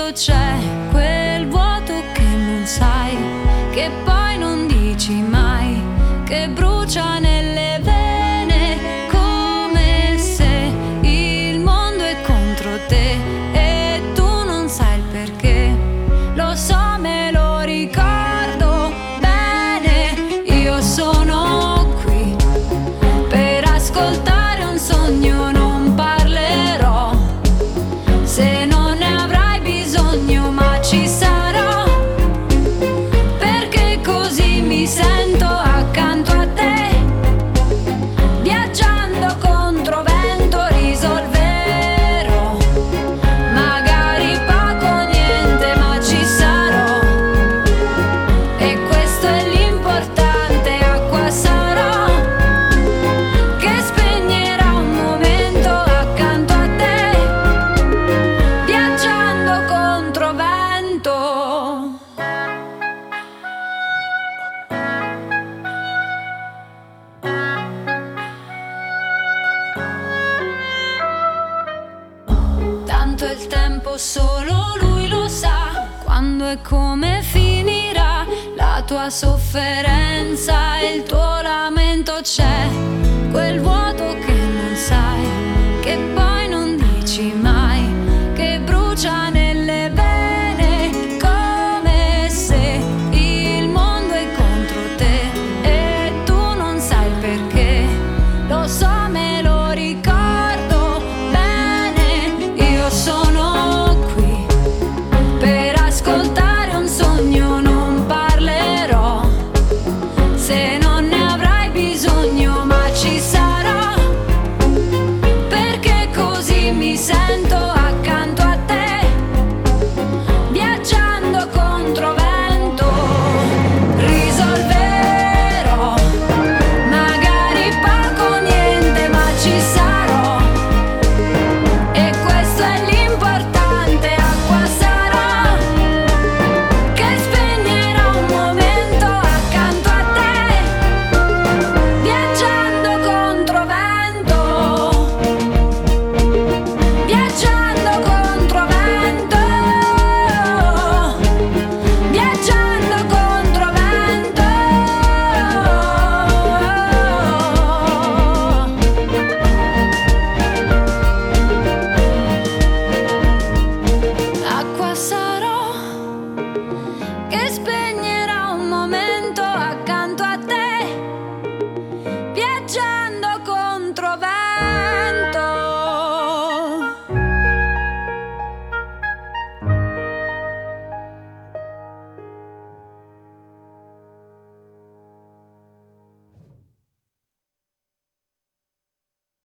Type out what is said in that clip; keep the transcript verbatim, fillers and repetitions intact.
momento c'è quel vuoto che non sai, che poi non dici mai, che brucia nelle vene, come se il mondo è contro te e tu non sai il perché. Lo so, me lo ricordo bene, io sono qui per ascoltare un sogno, non parlerò se non ne avrai bisogno, ma ci sarò, perché così mi sento accanto a te, viaggiando contro vento risolverò, magari poco o niente, ma ci sarò, e questo è l'importante, acqua sarò, che spegnerà un momento accanto a te, viaggiando contro vento. Tanto il tempo solo lui lo sa, quando e come finirà la tua sofferenza e il tuo lamento. C'è quel vuoto che non sai, che poi